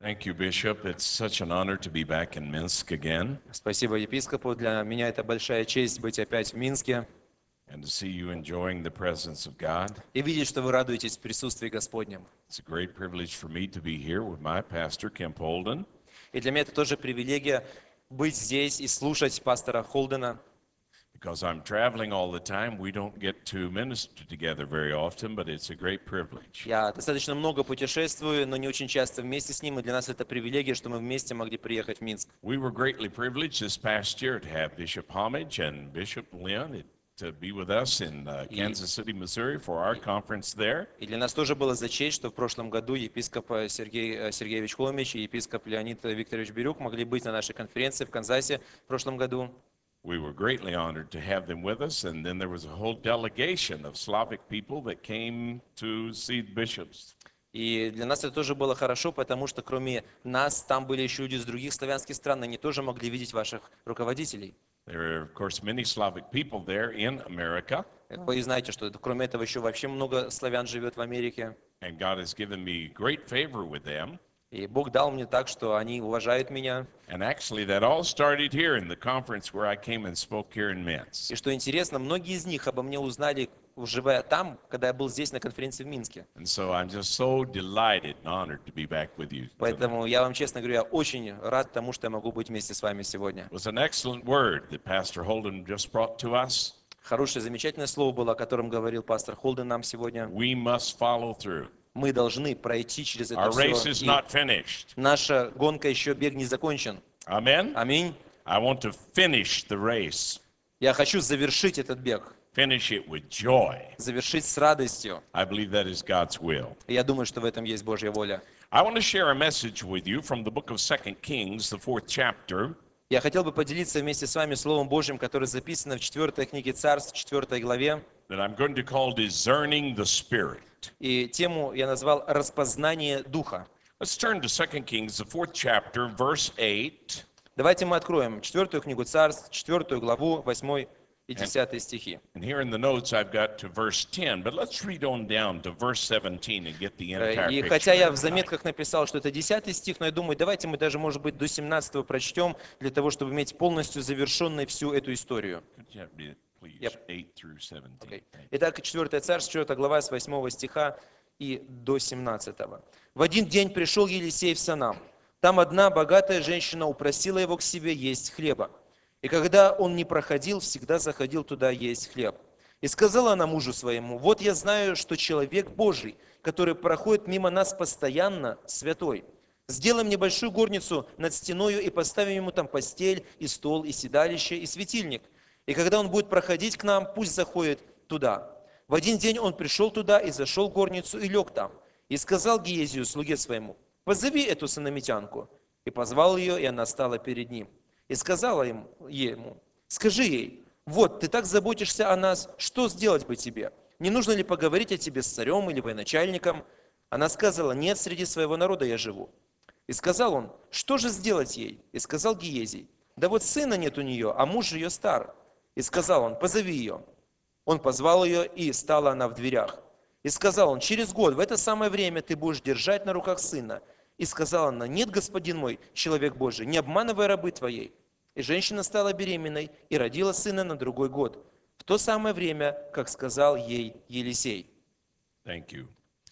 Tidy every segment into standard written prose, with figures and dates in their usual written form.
Thank you, Bishop. It's such an honor to be back in Minsk again Спасибо епископу. Для меня это большая честь быть опять в Минске and to see you enjoying the presence of God. и видеть, что вы радуетесь в присутствии Господнем. It's a great privilege for me to be here with my pastor, Kemp Holden. И для меня это тоже привилегия быть здесь и слушать пастора Холдена. Because I'm traveling all the time, we don't get to minister together very often, but it's a great privilege. Я достаточно много путешествую, но не очень часто вместе с ним, и для нас это привилегия, что мы вместе могли приехать в Минск. We were greatly privileged this past year to have Bishop Homage and Bishop Lynn to be with us in Kansas City, Missouri for our conference there. И для нас тоже было за честь, что в прошлом году епископ Сергей Сергеевич Хомич и епископ Леонид Викторович Бирюк могли быть на нашей конференции в Канзасе в прошлом году. We were greatly honored to have them with us, and then there was a whole delegation of Slavic people that came to see the bishops. И для нас это тоже было хорошо, потому что кроме нас там были еще люди из других славянских стран, и они тоже могли видеть ваших руководителей. There are, of course, many Slavic people there in America, Вы знаете, что кроме этого еще вообще много славян живет в Америке. and God has given me great favor with them. И Бог дал мне так, что они уважают меня. And actually, that all started here in the conference where I came and spoke here in Minsk. И что интересно, многие из них обо мне узнали, живя там, когда я был здесь на конференции в Минске. And so I'm just so delighted and honored to be back with you. Поэтому я вам, честно говоря, очень рад тому, что я могу быть вместе с вами сегодня. It was an excellent word that Pastor Holden just brought to us. Хорошее, замечательное слово было, о котором говорил пастор Холден нам сегодня. We must follow through. Мы должны пройти через это Our race все. is И not finished. наша гонка еще, бег не закончен. Amen? Аминь. I want to finish the race. Я хочу завершить этот бег. Finish it with joy. Завершить с радостью. I believe that is God's will. И я думаю, что в этом есть Божья воля. I want to share a message with you from the book of 2 Kings, the 4th chapter. Я хотел бы поделиться вместе с вами Словом Божьим, которое записано в 4 книге Царств, 4 главе. That I'm going to call Discerning the Spirit. И тему я назвал «Распознание Духа». Let's turn to 2 Kings, the 4th chapter, verse 8. Давайте мы откроем 4 книгу Царств, 4 главу, 8 и 10 стихи. And here in the notes I've got to verse 10, but let's read on down to verse 17 and get the entire И picture. хотя я в заметках написал, что это 10 стих, но я думаю, давайте мы даже, может быть, до 17 прочтем, для того, чтобы иметь полностью завершенной всю эту историю. Could you read it, please? Yep. 8 through 17. Okay. Итак, 4 Царств, 4 глава, с 8 стиха и до 17. «В один день пришел Елисей в Санам. Там одна богатая женщина упросила его к себе есть хлеба. И когда он не проходил, всегда заходил туда есть хлеб. И сказала она мужу своему: вот я знаю, что человек Божий, который проходит мимо нас постоянно, святой. Сделаем небольшую горницу над стеною и поставим ему там постель, и стол, и седалище, и светильник. И когда он будет проходить к нам, пусть заходит туда. В один день он пришел туда и зашел в горницу и лег там. И сказал Гиезию, слуге своему: позови эту сунамитянку. И позвал ее, и она стала перед ним. И сказала ему: скажи ей: вот, ты так заботишься о нас, что сделать бы тебе? Не нужно ли поговорить о тебе с царем или военачальником? Она сказала: нет, среди своего народа я живу. И сказал он: что же сделать ей? И сказал Гиезий: да вот сына нет у нее, а муж ее стар. И сказал он: позови ее. Он позвал ее, и стала она в дверях. И сказал он: через год в это самое время ты будешь держать на руках сына. И сказала она: нет, господин мой, человек Божий, не обманывай рабы твоей. И женщина стала беременной и родила сына на другой год, в то самое время, как сказал ей Елисей. Thank you.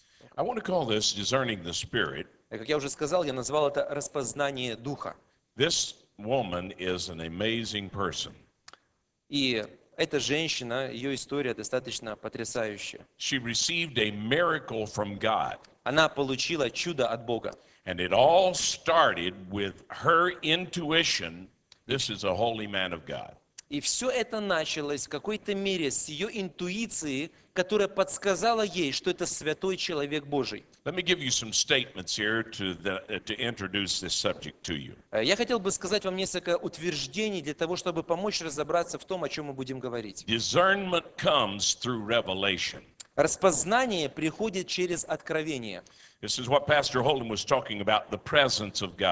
I want to call this Discerning the Spirit. И, как я уже сказал, я назвал это распознание духа. This woman is an amazing person. И эта женщина, ее история достаточно потрясающая. She received a miracle from God. Она получила чудо от Бога. And it all started with her intuition. This is a holy man of God. И все это началось в какой-то мере с ее интуиции, которая подсказала ей, что это святой человек Божий. Let me give you some statements here to introduce this subject to you. Я хотел бы сказать вам несколько утверждений для того, чтобы помочь разобраться в том, о чем мы будем говорить. Discernment comes through revelation. Распознание приходит через откровение. This is what Pastor Holden was talking about, the presence of God.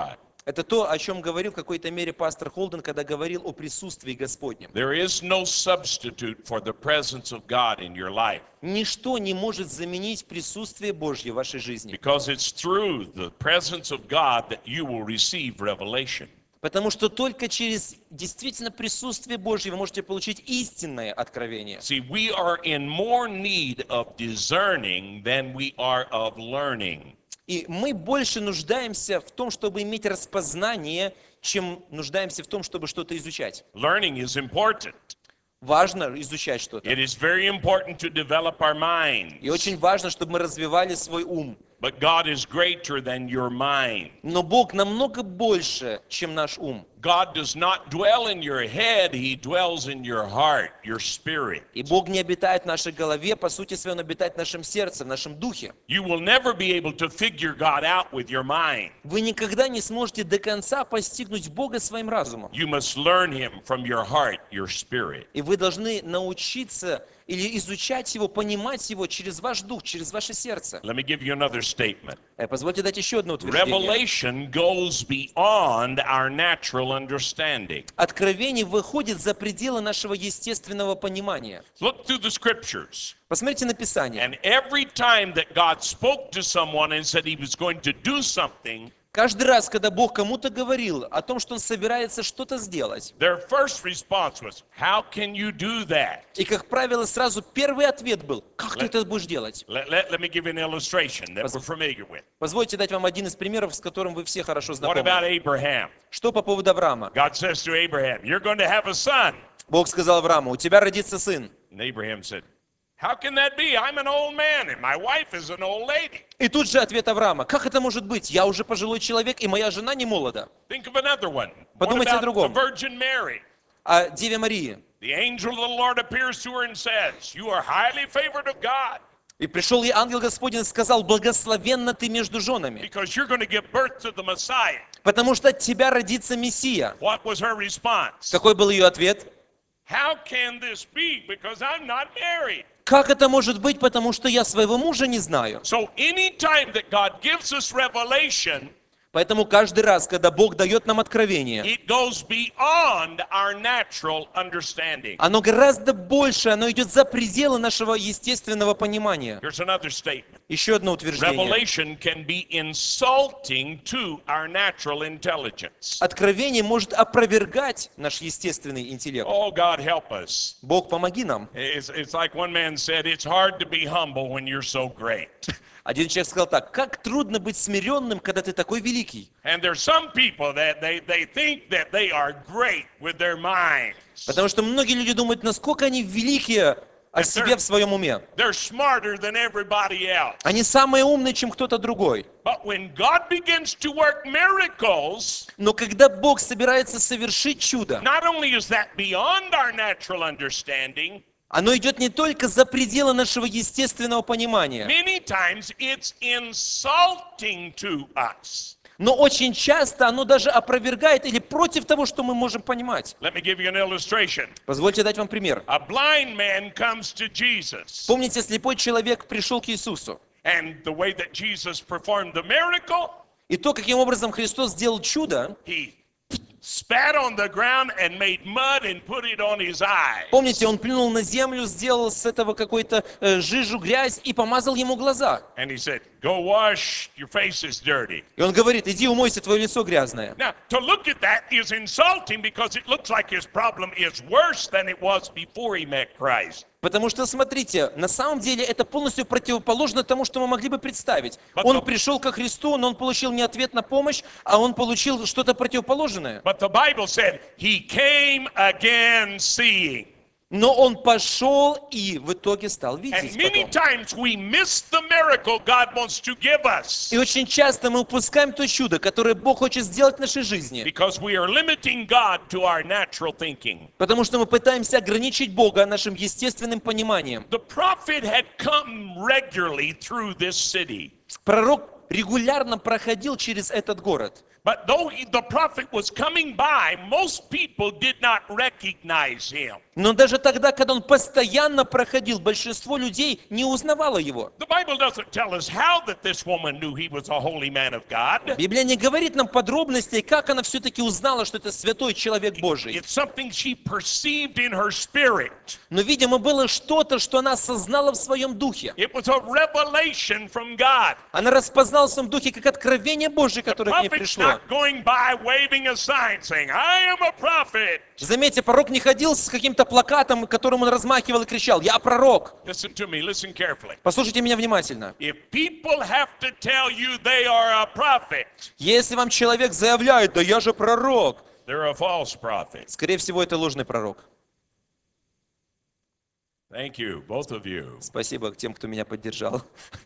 Это то, о чем говорил в какой-то мере пастор Холден, когда говорил о присутствии Господнем. There is no substitute for the presence of God in your life, Ничто не может заменить присутствие Божье в вашей жизни. because it's through the presence of God that you will receive revelation. Потому что только через действительно присутствие Божье вы можете получить истинное откровение. See, we are in more need of discerning than we are of learning. И мы больше нуждаемся в том, чтобы иметь распознание, чем нуждаемся в том, чтобы что-то изучать. Learning is important. Важно изучать что-то. It is very important to develop our minds. И очень важно, чтобы мы развивали свой ум. But God is greater than your mind. Но Бог намного больше, чем наш ум. God does not dwell in your head, He dwells in your heart, your spirit. И Бог не обитает в нашей голове, по сути своей, Он обитает в нашем сердце, в нашем духе. You will never be able to figure God out with your mind. Вы никогда не сможете до конца постигнуть Бога своим разумом. You must learn Him from your heart, your spirit. И вы должны научиться или изучать Его, понимать Его через ваш дух, через ваше сердце. Let me give you another statement. Позвольте дать еще одно утверждение. Revelation goes beyond our natural understanding. Откровение выходит за пределы нашего естественного понимания. Look through the scriptures. Посмотрите на Писание. And every time that God spoke to someone and said He was going to do something, Каждый раз, когда Бог кому-то говорил о том, что Он собирается что-то сделать, their first response was, "How can you do that?" и, как правило, сразу первый ответ был: «Как ты это будешь делать?» Let me give you an illustration that we're familiar with. Позвольте дать вам один из примеров, с которым вы все хорошо What about знакомы. Abraham? Что по поводу Авраама? God says to Abraham, "You're going to have a son." Бог сказал Аврааму: «У тебя родится сын». And Abraham said, "How can that be? I'm an old man and my wife is an old lady." И тут же ответ Авраама: «Как это может быть? Я уже пожилой человек, и моя жена не молода». Think of another one. What Подумайте о about the другом. Virgin Mary? А Деве Марии? The angel of the Lord appears to her and says, "You are highly favored of God И пришел ей ангел Господень и сказал: «Благословенна ты между женами, because you're going to give birth to the Messiah." потому что от тебя родится Мессия». What was her response? Какой был ее ответ? How can this be? Because I'm not married. Как это может быть, потому что я своего мужа не знаю? So anytime that God gives us revelation, Поэтому каждый раз, когда Бог дает нам откровение, it goes beyond our natural understanding. оно гораздо больше, оно идет за пределы нашего естественного понимания. Here's another statement. Еще одно утверждение. Revelation can be insulting to our natural intelligence. Откровение может опровергать наш естественный интеллект. Oh, God, help us. Бог, помоги нам. It's like one man said, it's hard to be humble when you're so great. Один человек сказал так: «Как трудно быть смиренным, когда ты такой великий». And there's some people that they think that they are great with their minds. Потому что многие люди думают, насколько они великие о себе в своем уме. They're smarter than everybody else. Они самые умные, чем кто-то другой. But when God begins to work miracles, Но когда Бог собирается совершить чудо, not only is that beyond our natural understanding, оно идет не только за пределы нашего естественного понимания, many times it's insulting to us. но очень часто оно даже опровергает или против того, что мы можем понимать. Let me give you an illustration. Позвольте дать вам пример. A blind man comes to Jesus, Помните, слепой человек пришел к Иисусу. and the way that Jesus performed the miracle, И то, каким образом Христос сделал чудо, he spat on the ground and made mud and put it on his eyes. помните, он плюнул на землю, сделал с этого какой-то жижу, грязь и помазал ему глаза. And he said, "Go wash, your face is dirty." И он говорит: «Иди умойся, твое лицо грязное». Now, to look at that is insulting because it looks like his problem is worse than it was before he met Christ. Потому что, смотрите, на самом деле это полностью противоположно тому, что мы могли бы представить. Он пришел ко Христу, но он получил не ответ на помощь, а он получил что-то противоположное. But the Bible said he came again seeing. Но он пошел и в итоге стал And видеть many потом. times we miss the miracle God wants to give us И очень часто мы упускаем то чудо, которое Бог хочет сделать в нашей жизни. because we are limiting God to our natural thinking. Потому что мы пытаемся ограничить Бога нашим естественным пониманием. The prophet had come regularly through this city. Пророк регулярно проходил через этот город. But though the prophet was coming by, most people did not recognize him. Но даже тогда, когда он постоянно проходил, большинство людей не узнавало его. The Bible doesn't tell us how that this woman knew he was a holy man of God. Библия не говорит нам подробностей, как она все-таки узнала, что это святой человек Божий. It's something she perceived in her spirit. Но, видимо, было что-то, что она осознала в своем духе. It was a revelation from God. Она распознала в своем духе как откровение Божие, которое к ней Prophet's пришло. not going by waving a sign saying, I am a prophet. Заметьте, пророк не ходил с каким-то плакатом, которым он размахивал и кричал: «Я пророк». Listen to me, listen carefully. Послушайте меня внимательно. If people have to tell you they are a prophet, Если вам человек заявляет: «Да я же пророк», they're a false prophet. скорее всего, это ложный пророк. Thank you, both of you. Спасибо тем, кто меня поддержал.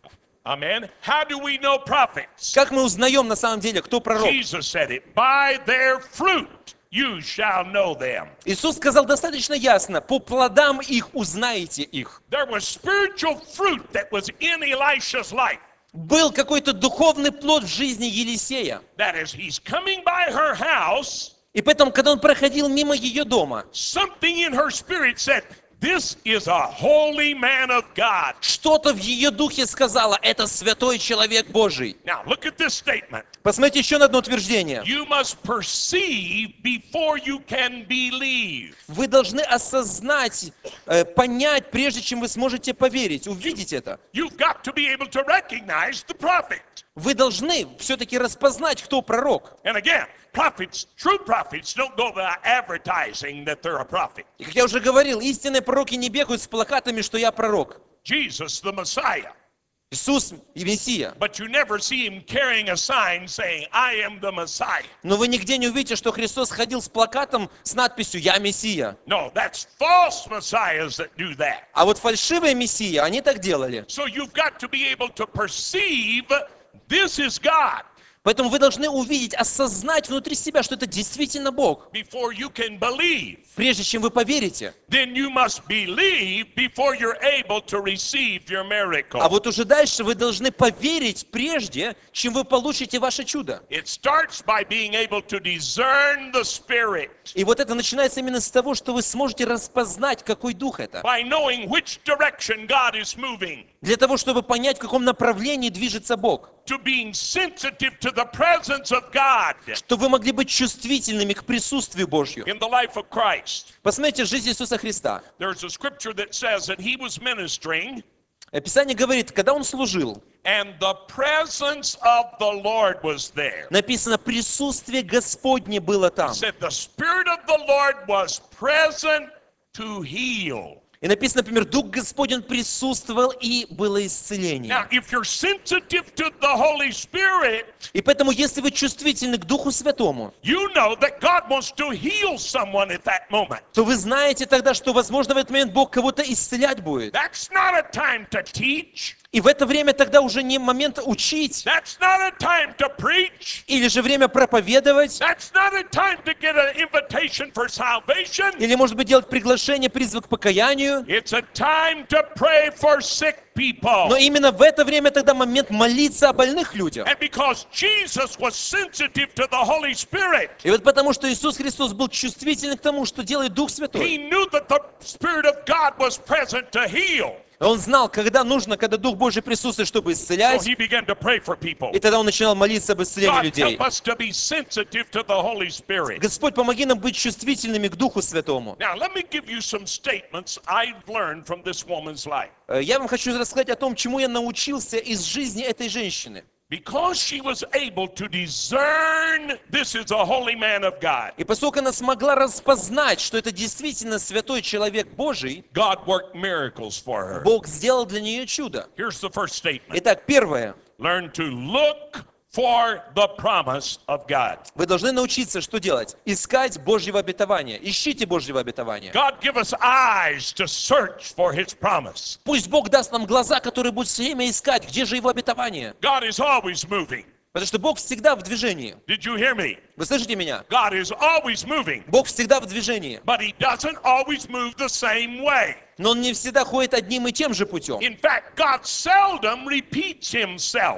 Amen. How do we know prophets? Как мы узнаем на самом деле, кто пророк? Jesus said it, by their fruit you shall know them. Иисус сказал достаточно ясно: «По плодам их узнаете их». There was spiritual fruit that was in Elisha's life. Был какой-то духовный плод в жизни Елисея. That is, he's coming by her house, И поэтому, когда он проходил мимо ее дома, something in her spirit said, this is a holy man of God. что-то в ее духе сказала: «Это святой человек Божий». Now, look at this statement. Посмотрите еще на одно утверждение. You must perceive before you can believe. Вы должны осознать, понять, прежде чем вы сможете поверить, увидеть это. You've got to be able to recognize the prophet. Вы должны все-таки распознать, кто пророк. And again, prophets, true prophets, don't go by advertising that they're a prophet. И как я уже говорил, истинные пророки не бегают с плакатами, что я пророк. Jesus, the Messiah. Иисус и Мессия. But you never see him carrying a sign saying, I am the Messiah. Но вы нигде не увидите, что Христос ходил с плакатом с надписью «Я Мессия». No, that's false messiahs that do that. А вот фальшивые Мессии, они так делали. So you've got to be able to perceive this is God Поэтому вы должны увидеть, осознать внутри себя, что это действительно Бог, before you can believe. прежде чем вы поверите. Then you must believe before you're able to receive your miracle. А вот уже дальше вы должны поверить, прежде чем вы получите ваше чудо. It starts by being able to discern the Spirit, И вот это начинается именно с того, что вы сможете распознать, какой дух это. by knowing which direction God is moving, Для того, чтобы понять, в каком направлении движется Бог. to being sensitive to the presence of God Чтобы вы могли быть чувствительными к присутствию Божью. in the life of Christ. Посмотрите жизнь Иисуса Христа. There's a scripture that says that he was ministering, Писание говорит, когда Он служил, and the presence of the Lord was there. написано, присутствие Господне было там. It said the Spirit of the Lord was present to heal. И написано, например, Дух Господень присутствовал, и было исцеление. Now, if you're sensitive to the Holy Spirit, И поэтому, если вы чувствительны к Духу Святому, you know that God wants to heal someone at that moment. то вы знаете тогда, что, возможно, в этот момент Бог кого-то исцелять будет. That's not a time to teach. И в это время тогда уже не момент учить, That's not a time to preach. или же время проповедовать, That's not a time to get an invitation for salvation. или, может быть, делать приглашение, призыв к покаянию. It's a time to pray for sick people. Но именно в это время тогда момент молиться о больных людях. And because Jesus was sensitive to the Holy Spirit, И вот потому, что Иисус Христос был чувствителен к тому, что делает Дух he Святой. knew that the Spirit of God was present to heal. Он знал, когда нужно, когда Дух Божий присутствует, чтобы So исцелять. he began to pray for people. И тогда он начинал молиться об исцелении God, людей. help us to be sensitive to the Holy Spirit. Господь, помоги нам быть чувствительными к Духу Святому. Now, let me give you some statements I've learned from this woman's life. Я вам хочу рассказать о том, чему я научился из жизни этой женщины. Because she was able to discern this is a holy man of God, И поскольку она смогла распознать, что это действительно святой человек Божий, God worked miracles for her. Бог сделал для нее чудо. Here's the first statement. Итак, первое. Learn to look for the promise of God. Вы должны научиться, что делать? Искать Божьего обетования. Ищите Божьего обетования. God give us eyes to search for his promise. Пусть Бог даст нам глаза, которые будут все время искать, где же Его обетование. God is always moving. Потому что Бог всегда в движении. Did you hear me? Вы слышите меня? God is always moving, Бог всегда в движении. but he doesn't always move the same way. Но Он не всегда ходит одним и тем же путем. In fact, God seldom repeats himself.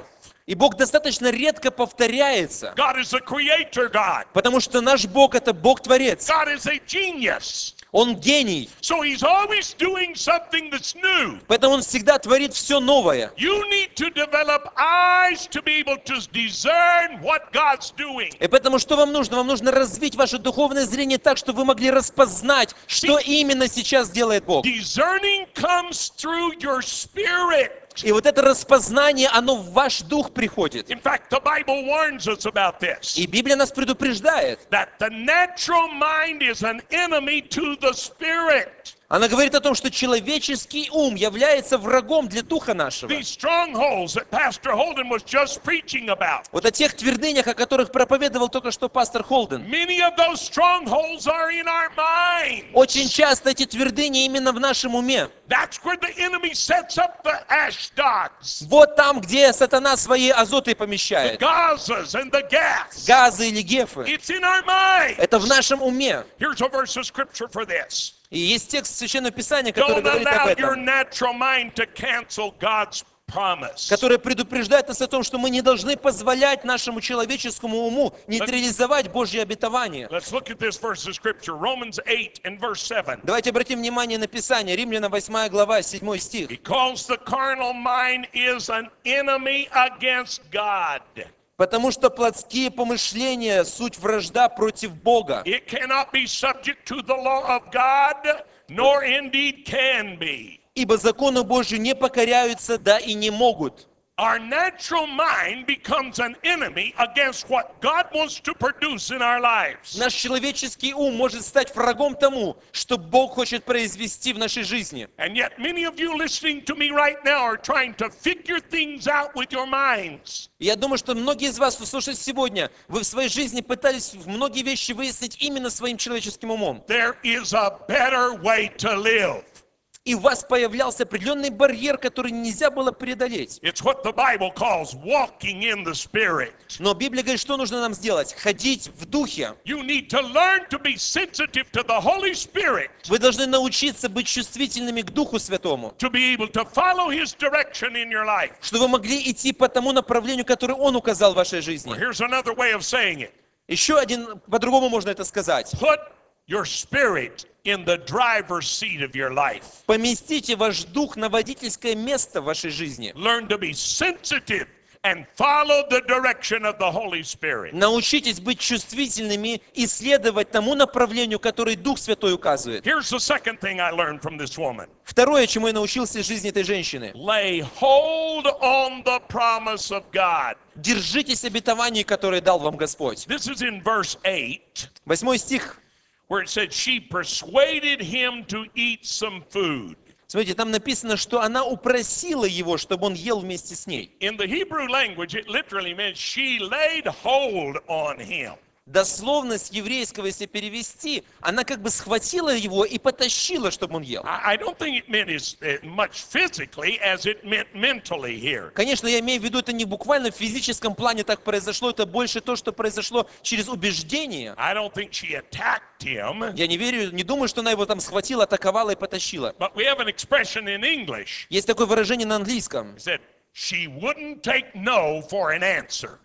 И Бог достаточно редко повторяется, God is a creator God. потому что наш Бог — это Бог-творец. God is a genius. Он гений, So he's always doing something that's new. поэтому Он всегда творит все новое. You need to develop eyes to be able to discern what God's doing. И поэтому что вам нужно? Вам нужно развить ваше духовное зрение так, чтобы вы могли распознать, что именно сейчас делает Бог. Discerning comes through your spirit. И вот это распознание, оно в ваш дух приходит. In fact, the Bible warns us about this. И Библия нас предупреждает. That the natural mind is an enemy to the spirit. Она говорит о том, что человеческий ум является врагом для духа нашего. These strongholds that Pastor Holden was just preaching about. Вот о тех твердынях, о которых проповедовал только что пастор Холден. Many of those strongholds are in our mind. Очень часто эти твердыни именно в нашем уме. That's where the enemy sets up the Ashdods, Вот там, где сатана свои азоты the помещает. Gazas, and the Gaths. Газы или гефы. It's in our mind. Это в нашем уме. Here's a verse of scripture for this. И есть текст Священного Писания, который Don't говорит об allow your этом. natural mind to cancel God's promise. Который предупреждает нас о том, что мы не должны позволять нашему человеческому уму нейтрализовать Божье обетование. Let's look at this verse of scripture, Romans 8 and verse 7. Давайте обратим внимание на Писание. Римлянам 8 глава, 7 стих. Because the carnal mind is an enemy against God. Потому что плотские помышления — суть вражда против Бога. It cannot be subject to the law of God, nor indeed can be. Ибо закону Божию не покоряются, да и не могут. Our natural mind becomes an enemy against what God wants to produce in our lives. Наш человеческий ум может стать врагом тому, что Бог хочет произвести в нашей жизни. And yet many of you listening to me right now are trying to figure things out with your minds. И я думаю, что многие из вас, кто слушает сегодня, вы в своей жизни пытались многие вещи выяснить именно своим человеческим умом. There is a better way to live. И у вас появлялся определенный барьер, который нельзя было преодолеть. It's what the Bible calls walking in the Spirit. Но Библия говорит, что нужно нам сделать? Ходить в духе. You need to learn to be sensitive to the Holy Spirit, Вы должны научиться быть чувствительными к Духу Святому, to be able to follow His direction in your life. чтобы вы могли идти по тому направлению, которое Он указал в вашей жизни. Here's another way of saying it. Еще один, по-другому можно это сказать. Put your spirit in the driver's seat of your life. Поместите ваш дух на водительское место в вашей жизни. Learn to be sensitive and follow the direction of the Holy Spirit. Научитесь быть чувствительными и следовать тому направлению, которое Дух Святой указывает. Here's the second thing I learned from this woman. Второе, чему я научился из жизни этой женщины. Lay hold on the promise of God. Держитесь обетований, которые дал вам Господь. This is in verse 8, 8 стих. where it said she persuaded him to eat some food. Смотрите, там написано, что она упросила его, чтобы он ел вместе с ней. In the Hebrew language, it literally meant she laid hold on him. Дословно с еврейского, если перевести, она как бы схватила его и потащила, чтобы он ел. I don't think it meant as much physically as it meant mentally here. Конечно, я имею в виду, это не буквально в физическом плане так произошло, это больше то, что произошло через убеждение. I don't think she attacked him. Я не верю, не думаю, что она его там схватила, атаковала и потащила. But we have an expression in English. Есть такое выражение на английском. It said, she wouldn't take no for an answer.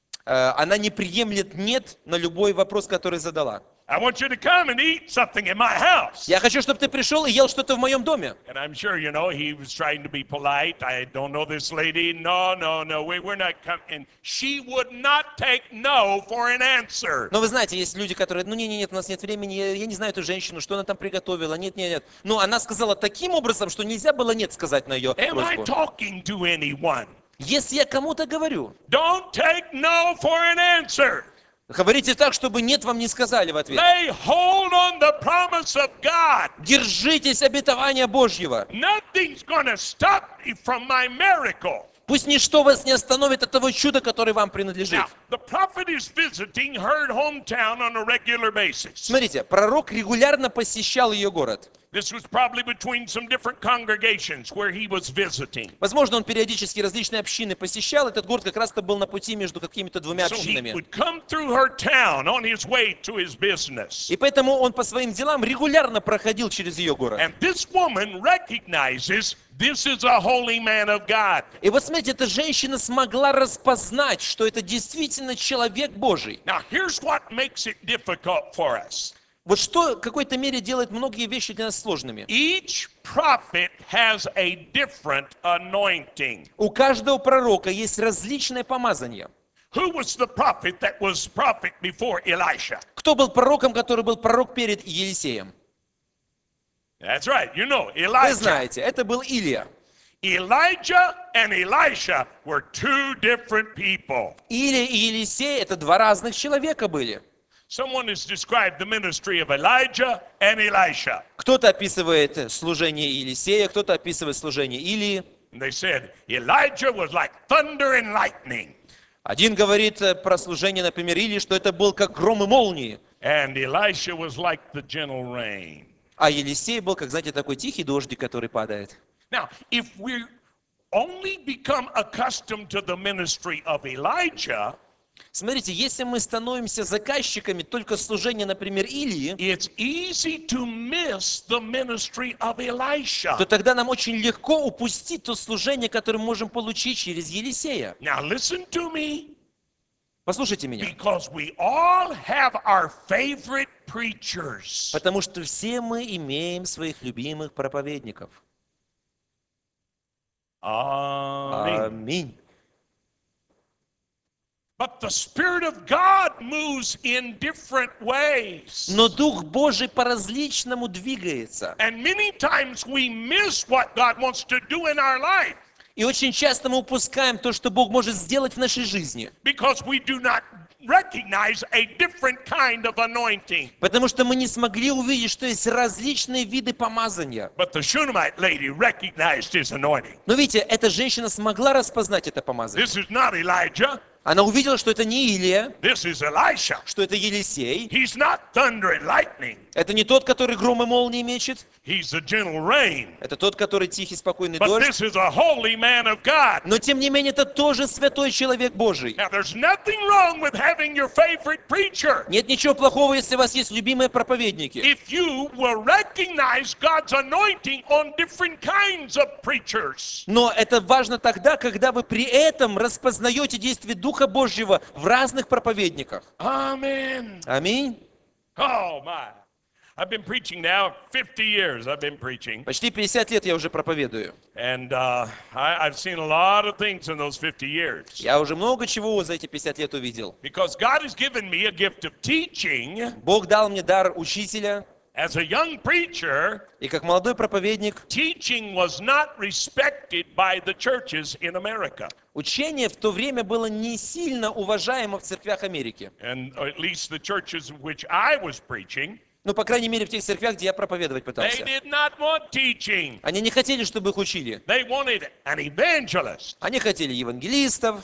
Она не приемлет «нет» на любой вопрос, который задала. I want you to come and eat something in my house. Я хочу, чтобы ты пришел и ел что-то в моем доме. And I'm sure, you know, he was trying to be polite. I don't know this lady. No, we're not coming. And she would not take no for an answer. Но вы знаете, есть люди, которые, нет, у нас нет времени, я не знаю эту женщину, что она там приготовила, нет. Но она сказала таким образом, что нельзя было «нет» сказать на ее Am I просьбу. talking to anyone? Если я кому-то говорю, Don't take no for an answer. говорите так, чтобы «нет» вам не сказали в ответ. Lay hold on the promise of God. Держитесь обетования Божьего. Nothing's going to stop me from my miracle. Пусть ничто вас не остановит от того чуда, которое вам принадлежит. Now, the prophet is visiting her hometown on a regular basis. Смотрите, пророк регулярно посещал ее город. This was probably between some different congregations where he was visiting. Возможно, он периодически различные общины посещал. Этот город как раз-то был на пути между какими-то двумя So he общинами. would come through her town on his way to his business. И поэтому он по своим делам регулярно проходил через ее город. And this woman recognizes this is a holy man of God. И вот смотрите, эта женщина смогла распознать, что это действительно человек Божий. Now, here's what makes it difficult for us. Вот что в какой-то мере делает многие вещи для нас сложными. Each prophet has a different anointing. У каждого пророка есть различное помазание. Who was the prophet that was prophet before Elisha? Кто был пророком, который был пророк перед Елисеем? That's right, you know, Вы Elijah. знаете, это был Илия. Elijah and Elisha were two different people. Илия и Елисей — это два разных человека были. Someone has described the ministry of Elijah and Elisha. Кто-то описывает служение Елисея, кто-то описывает служение Илии. And they said Elijah was like thunder and lightning. Один говорит про служение, например, Илии, что это был как гром и молнии. And Elisha was like the gentle rain. А Елисей был, как, знаете, такой тихий дождик, который падает. Now, if we only become accustomed to the ministry of Elijah, Смотрите, если мы становимся заказчиками только служения, например, Илии, it's easy to miss the ministry of Elisha. то тогда нам очень легко упустить то служение, которое мы можем получить через Елисея. Now listen to me, Послушайте меня. because we all have our favorite preachers. Потому что все мы имеем своих любимых проповедников. Amen. Аминь. But the Spirit of God moves in different ways. Но Дух Божий по-различному двигается. And many times we miss what God wants to do in our life И очень часто мы упускаем то, что Бог может сделать в нашей жизни. because we do not recognize a different kind of anointing. Потому что мы не смогли увидеть, что есть различные виды помазания. But the Shunammite lady recognized his anointing. Но видите, эта женщина смогла распознать это помазание. This is not Elijah. Она увидела, что это не Илия, This is Elisha. что это Елисей. He's not thunder and lightning. Это не тот, который гром и молнии мечет. He's the gentle rain. Это тот, который тихий, спокойный But дождь. this is a holy man of God. Но тем не менее, это тоже святой человек Божий. Now, there's nothing wrong with having your favorite preacher. Нет ничего плохого, если у вас есть любимые проповедники. If you will recognize God's anointing on different kinds of preachers. Но это важно тогда, когда вы при этом распознаете действие Духа Божьего в разных проповедниках. Amen. Аминь. Oh, my. I've been preaching now 50 years. I've been preaching. Почти 50 лет я уже проповедую. And I've seen a lot of things in those 50 years. Я уже много чего за эти 50 лет увидел. Because God has given me a gift of teaching. Бог дал мне дар учителя, As a young preacher, и как молодой проповедник, teaching was not respected by the churches in America. учение в то время было не сильно уважаемо в церквях Америки. And at least the churches in which I was preaching, Ну, по крайней мере, в тех церквях, где я проповедовать they пытался. did not want teaching. Они не хотели, чтобы их учили. They wanted an evangelist. Они хотели евангелистов.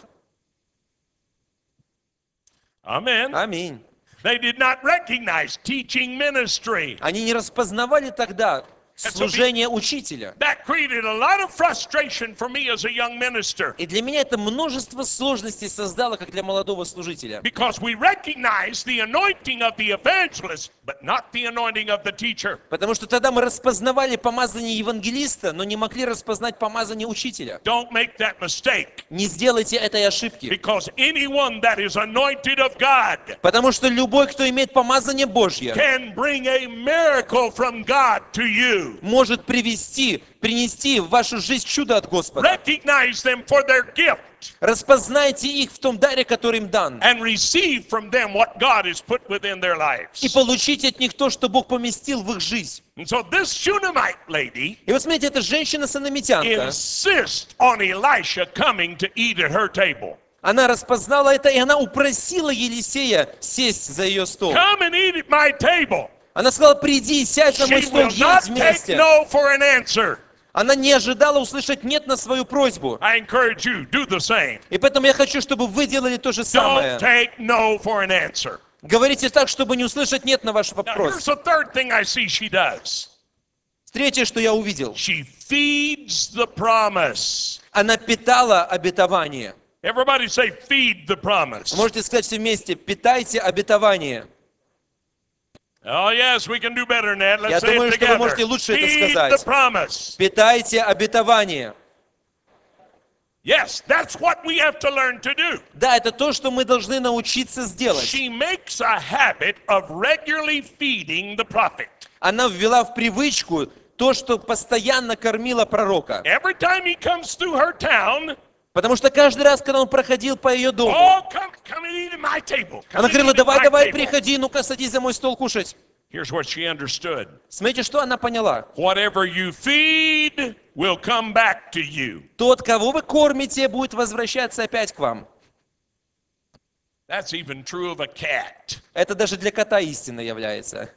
Amen. Аминь. They did not recognize teaching ministry. Они не распознавали тогда служение учителя. That created a lot of frustration for me as a young minister. И для меня это множество сложностей создало, как для молодого служителя. Because we recognize the anointing of the evangelist, but not the anointing of the teacher. Потому что тогда мы распознавали помазание евангелиста, но не могли распознать помазание учителя. Don't make that mistake. Не сделайте этой ошибки. Because anyone that is anointed of God Потому что любой, кто имеет помазание Божье, can bring a miracle from God to you. может принести в вашу жизнь чудо от Господа. Recognize them for their gift Распознайте их в том даре, который им дан. and receive from them what God has put within their lives. И получите от них то, что Бог поместил в их жизнь. And so this Shunammite lady И вот смотрите, эта женщина-санамитянка, insists on Elisha coming to eat at her table. она распознала это, и она упросила Елисея сесть за ее стол. Come and eat at my table. Она сказала: приди, сядь на мой She стол, will not есть take вместе. no for an answer. Она не ожидала услышать «нет» на свою просьбу. I encourage you, do the same. И поэтому я хочу, чтобы вы делали то же Don't самое. take no for an answer. Говорите так, чтобы не услышать «нет» на ваш Now, вопрос. here's the third thing I see she does. Третье, что я увидел. She feeds the promise. Она питала обетование. Everybody say, feed the promise. Можете сказать все вместе, питайте обетование. Oh, yes, we can do better than that. Я Let's say думаю, it что вы together. можете лучше это Feed сказать. the promise. Питайте обетование. Yes, that's what we have to learn to do. Да, это то, что мы должны научиться сделать. She makes a habit of regularly feeding the prophet. Она ввела в привычку то, что постоянно кормила пророка. Every time he comes through her town, Потому что каждый раз, когда он проходил по ее дому, oh, come and eat at my table. Come она and говорила, eat at my давай, table. приходи, ну-ка садись за мой стол кушать. Here's what she understood. Смотрите, что она поняла. Whatever you feed will come back to you. Тот, кого вы кормите, будет возвращаться опять к вам. That's even true of a cat. Это даже для кота истина является.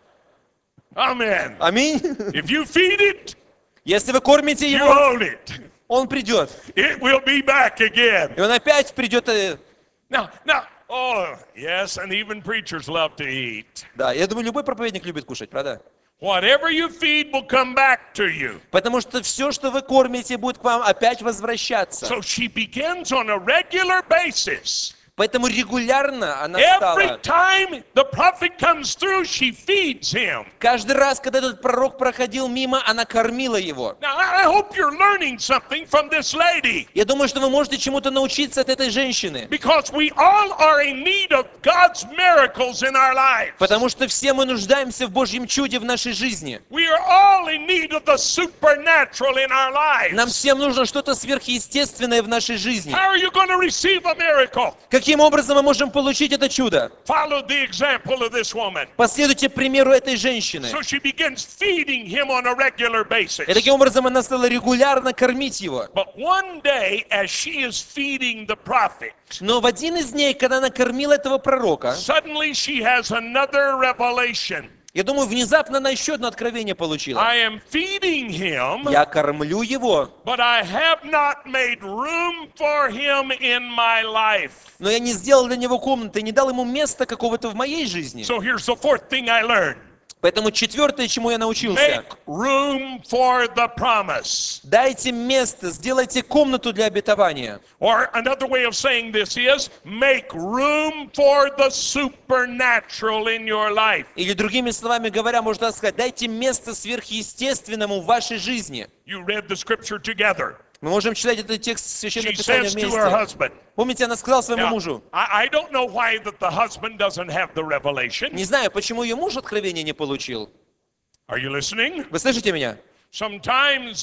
Amen. Аминь. If you feed it, Если вы кормите you его, own it. он придет. It will be back again. И он опять придет. Now, oh, yes, and even preachers love to eat. Да, я думаю, любой проповедник любит кушать, правда? Whatever you feed will come back to you. Потому что все, что вы кормите, будет к вам опять возвращаться. So she begins on a regular basis. Поэтому регулярно она Every стала. time the prophet comes through, she feeds him. Каждый раз, когда этот пророк проходил мимо, она кормила его. Now, I hope you're learning something from this lady. Я думаю, что вы можете чему-то научиться от этой женщины. Because we all are in need of God's miracles in our lives. Потому что все мы нуждаемся в Божьем чуде в нашей жизни. We are all in need of the supernatural in our Нам lives. всем нужно что-то сверхъестественное в нашей жизни. How are you going to receive a miracle? Каким образом мы можем получить это чудо? Follow the example of this woman. Последуйте примеру этой женщины. So she begins feeding him on a regular basis. И таким образом она стала регулярно кормить его. But one day, as she is feeding the prophet, Но в один из дней, когда она кормила этого пророка, suddenly she has another revelation. я думаю, внезапно она еще одно откровение получила. I am feeding him, Я кормлю его, but I have not made room for him in my life. но я не сделал для него комнаты, не дал ему места какого-то в моей жизни. So here's the fourth thing I learned. Поэтому четвертое, чему я научился. Make room for the promise. Дайте место, сделайте комнату для обетования. Or another way of saying this is, make room for the supernatural in your life. Или другими словами говоря, можно сказать, дайте место сверхъестественному в вашей жизни. You read the scripture together. Мы можем читать этот текст Священного She Писания says to her вместе. husband. Помните, она сказала своему Now, мужу. I don't know why that the husband doesn't have the revelation. Не знаю, почему ее муж откровения не получил. Are you listening? Вы слышите меня? Sometimes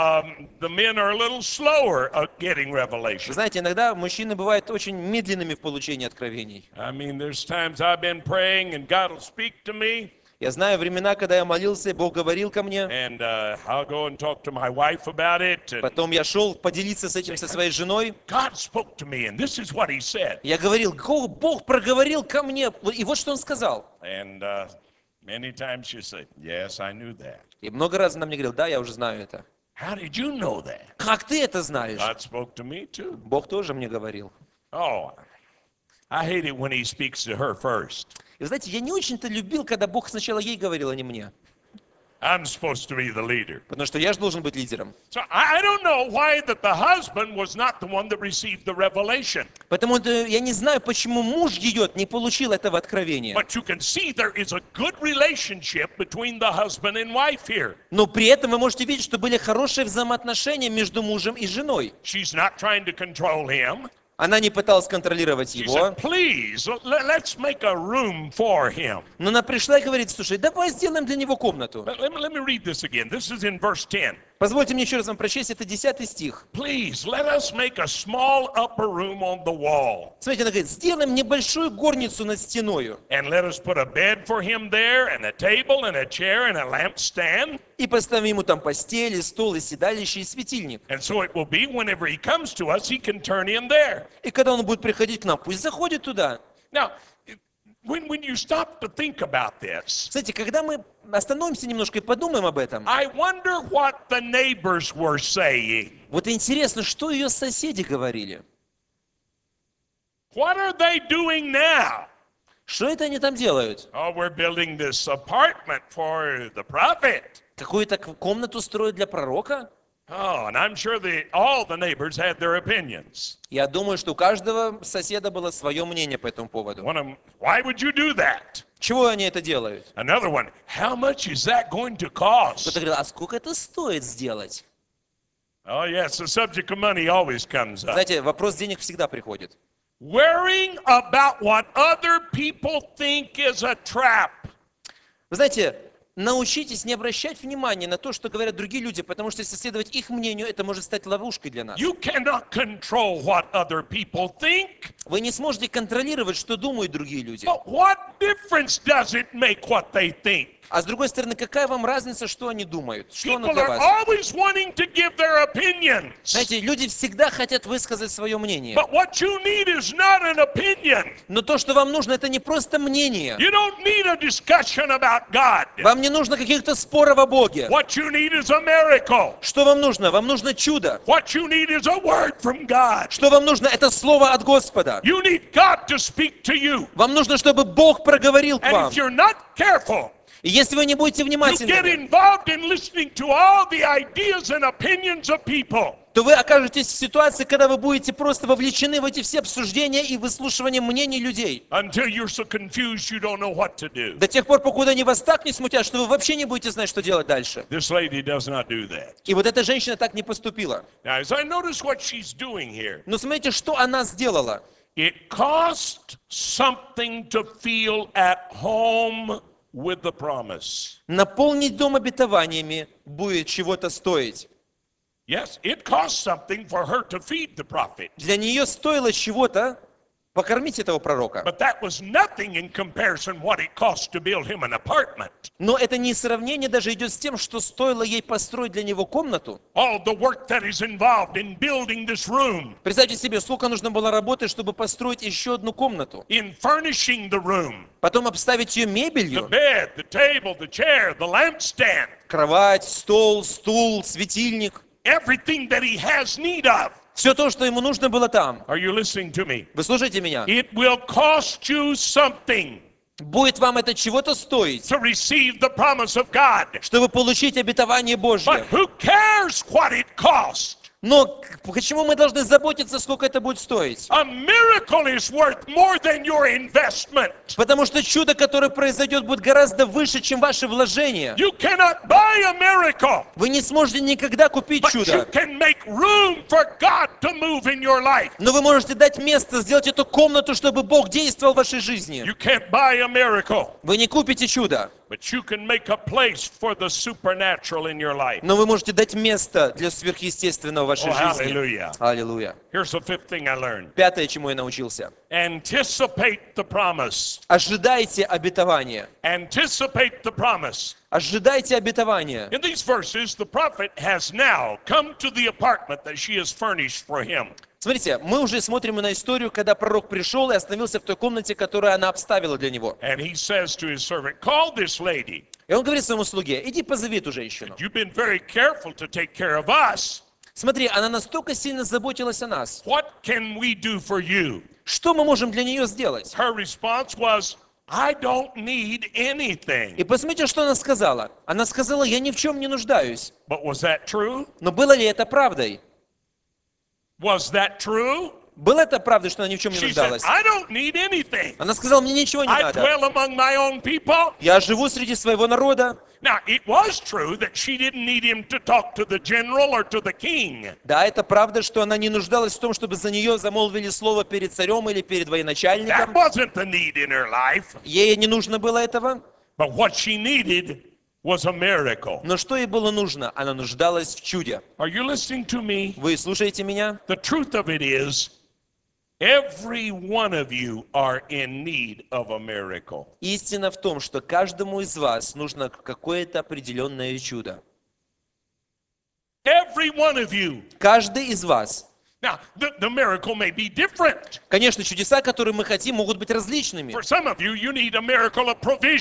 the men are a little slower at getting Вы revelation. знаете, иногда мужчины бывают очень медленными в получении откровений. I mean, there's times I've been praying and God will speak to me, Я знаю времена, когда я молился, Бог говорил ко мне. and I'll go and talk to my wife about it. And Потом я шел поделиться с этим со своей женой. God spoke to me, and this is what He said. Я говорил, Бог проговорил ко мне. И вот что Он сказал. And many times she said, "Yes, I knew that." И много раз она мне говорила, да, я уже знаю это. How did you know that? Как ты это знаешь? God spoke to me too. Бог тоже мне говорил. Oh, I hate it when He speaks to her first. И вы знаете, я не очень-то любил, когда Бог сначала ей говорил, а не мне. I'm supposed to be the leader. Потому что я же должен быть лидером. So I don't know why that the husband was not the one that received the revelation. Поэтому я не знаю, почему муж ее не получил этого откровения. But you can see there is a good relationship between the husband and wife here. Но при этом вы можете видеть, что были хорошие взаимоотношения между мужем и женой. She's not trying to control him. Она не пыталась контролировать She его. said, please, let's make a room for him. Но она пришла и говорит, слушай, давай сделаем для него комнату. But let me read this again. This is in verse 10. Позвольте мне еще раз вам прочесть, это 10 стих. Please, let us make a small upper room on the wall. Смотрите, она говорит, сделаем небольшую горницу над стеною. And let us put a bed for him there, and a table, and a chair, and a lampstand. И поставим ему там постели, стол, и седалище, и светильник. And so it will be whenever he comes to us, he can turn in there. И когда он будет приходить к нам, пусть заходит туда. Now, when you stop to think about this, Кстати, когда мы остановимся немножко и подумаем об этом, I wonder what the neighbors were saying. вот интересно, что ее соседи говорили. What are they doing now? Что это они там делают? Oh, we're building this apartment for the prophet. Какую-то комнату строят для пророка? Oh, and I'm sure all the neighbors had their opinions. Я думаю, что у каждого соседа было свое мнение по этому поводу. One of them, why would you do that? Чего они это делают? Another one, how much is that going to cost? Кто-то говорил, а сколько это стоит сделать? Oh, yes, the subject of money always comes up. Знаете, вопрос денег всегда приходит. Worrying about what other people think is a trap. Вы знаете, научитесь не обращать внимания на то, что говорят другие люди, потому что если следовать их мнению, это может стать ловушкой для нас. You cannot control what other people think. Вы не сможете контролировать, что думают другие люди. But what difference does it make what they think? А с другой стороны, какая вам разница, что они думают? Что оно People для are вас? always wanting to give their opinions. Знаете, люди всегда хотят высказать свое мнение. But what you need is not an opinion. Но то, что вам нужно, это не просто мнение. You don't need a discussion about God. Вам не нужно каких-то споров о Боге. What you need is a miracle. Что вам нужно? Вам нужно чудо. What you need is a word from God. Что вам нужно? Это слово от Господа. You need God to speak to you. Вам нужно, чтобы Бог проговорил к And вам. if you're not careful, И если вы не будете you get внимательны, involved in listening to all the ideas and opinions of people. то вы окажетесь в ситуации, когда вы будете просто вовлечены в эти все обсуждения и выслушивание мнений людей. Until you're so confused you don't know what to do. До тех пор, покуда они вас так не смутят, что вы вообще не будете знать, что делать дальше. This lady does not do that. И вот эта женщина так не поступила. Now, as I notice what she's doing here, Но смотрите, что она сделала. it cost something to feel at home with the promise. Наполнить дом обетованиями будет чего-то стоить. Yes, it cost something for her to feed the prophet. Для нее стоило чего-то покормить этого пророка. But that was nothing in comparison what it cost to build him an apartment. Но это не сравнение даже идет с тем, что стоило ей построить для него комнату. All the work that is involved in building this room, Представьте себе, сколько нужно было работы, чтобы построить еще одну комнату. in furnishing the room, Потом обставить ее the мебелью. bed, the table, the chair, the lampstand, Кровать, стол, стул, светильник. everything that he has need of. Все то, что ему нужно было там. Are you listening to me? Вы слушаете меня? It will cost you something Будет вам это чего-то стоить, to receive the promise of God. чтобы получить обетование Божье. But who cares what it costs? Но почему мы должны заботиться, сколько это будет стоить? A miracle is worth more than your investment. Потому что чудо, которое произойдет, будет гораздо выше, чем ваши вложения. You cannot buy a miracle, Вы не сможете никогда купить but you чудо. can make room for God to move in your life. Но вы можете дать место, сделать эту комнату, чтобы Бог действовал в вашей жизни. You can't buy a miracle, Вы не купите чудо, but you can make a place for the supernatural in your life. но вы можете дать место для сверхъестественного в вашей Oh, жизни. hallelujah. Аллилуйя. Here's the fifth thing I learned. Пятое, чему я научился. Anticipate the promise. Ожидайте обетования. Anticipate the promise. Ожидайте обетования. In these verses, the prophet has now come to the apartment that she has furnished for him. Смотрите, мы уже смотрим на историю, когда пророк пришел и остановился в той комнате, которую она обставила для него. And he says to his servant, call this lady. И он говорит своему слуге, иди позови эту женщину. You've been very careful to take care of us. Смотри, она настолько сильно заботилась о нас. What can we do for you? Что мы можем для нее сделать? Her response was, I don't need anything. И посмотрите, что она сказала. Она сказала, я ни в чем не нуждаюсь. But was that true? Но было ли это правдой? Was that true? Было это правдой, что она ни в чем не She said, нуждалась? I don't need anything. Она сказала, мне ничего не I надо. dwell among my own people. Я живу среди своего народа. Now, it was true that she didn't need him to talk to the general or to the king. Да, это правда, что она не нуждалась в том, чтобы за нее замолвили слово перед царем или перед That военачальником. wasn't the need in her life. Ей не нужно было этого. But what she needed was a miracle. Но что ей было нужно? Она нуждалась в чуде. Are you listening to me? Вы слушаете меня? The truth of it is, every one of you are in need of a miracle. Истина в том, что каждому из вас нужно какое-то определенное чудо. Every one of you. Каждый из вас. Now, the miracle may be different. Конечно, чудеса, которые мы хотим, могут быть различными. For some of you, you need a miracle of provision.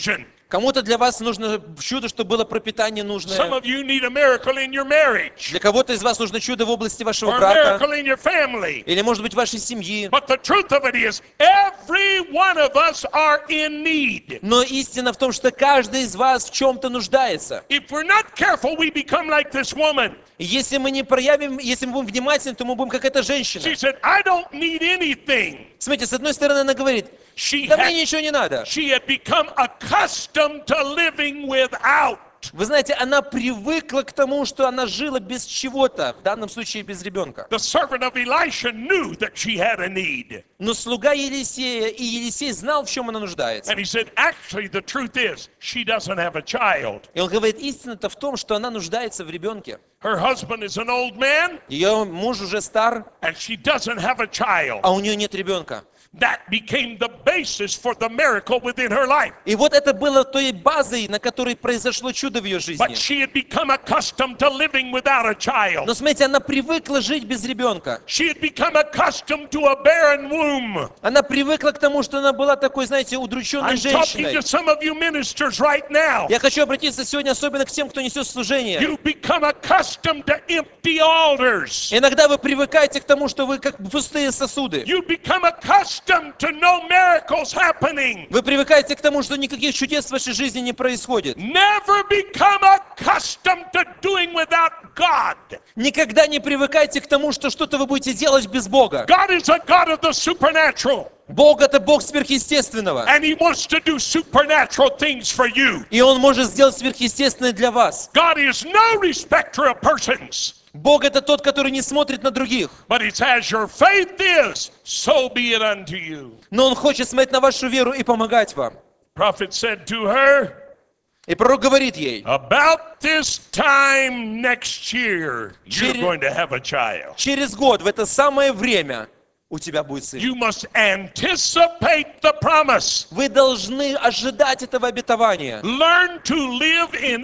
Кому-то для вас нужно чудо, чтобы было пропитание Some нужное. of you need a miracle in your marriage Для кого-то из вас нужно чудо в области вашего or a брака. miracle in your family. Или, может быть, вашей семьи. But the truth of it is, every one of us are in need. Но истина в том, что каждый из вас в чем-то нуждается. If we're not careful, we become like this woman. И если мы не проявим, если мы будем внимательны, то мы будем как эта женщина. She said, I don't need anything. Смотрите, с одной стороны, она говорит, She да мне had, ничего не надо. she had become accustomed to living without. Вы знаете, она привыкла к тому, что она жила без чего-то, в данном случае без ребенка. The servant of Elisha knew that she had a need. Но слуга Елисея, и Елисей знал, в чем она нуждается. And he said, actually, the truth is, she doesn't have a child. И он говорит, истина-то в том, что она нуждается в ребенке. Her husband is an old man, Ее муж уже стар, and she doesn't have a child. а у нее нет ребенка. That became the basis for the miracle within her life. И вот это было той базой, на которой произошло чудо в ее жизни. But she had become accustomed to living without a child. Но смотрите, она привыкла жить без ребенка. She had become accustomed to a barren womb. Она привыкла к тому, что она была такой, знаете, удрученной I'm talking женщиной. to some of you ministers right now. Я хочу обратиться сегодня особенно к тем, кто несет служение. You become accustomed to empty altars. Иногда вы привыкаете к тому, что вы как пустые сосуды. You become accustomed to no miracles happening. Вы привыкаете к тому, что никаких чудес в вашей жизни не происходит. Never become accustomed to doing without God. Никогда не привыкайте к тому, что что-то вы будете делать без Бога. God is a God of the supernatural, Бог — это Бог сверхъестественного. and He wants to do supernatural things for you. И Он может сделать сверхъестественное для вас. God is no respecter of persons, Бог — это тот, который не смотрит на других. but it's as your faith is, so be it unto you. Но Он хочет смотреть на вашу веру и помогать вам. Prophet said to her, И пророк говорит ей, about this time next year, you're Через- going to have a child. через год, в это самое время, у тебя будет сын. You must anticipate the promise. Вы должны ожидать этого обетования. Learn to live in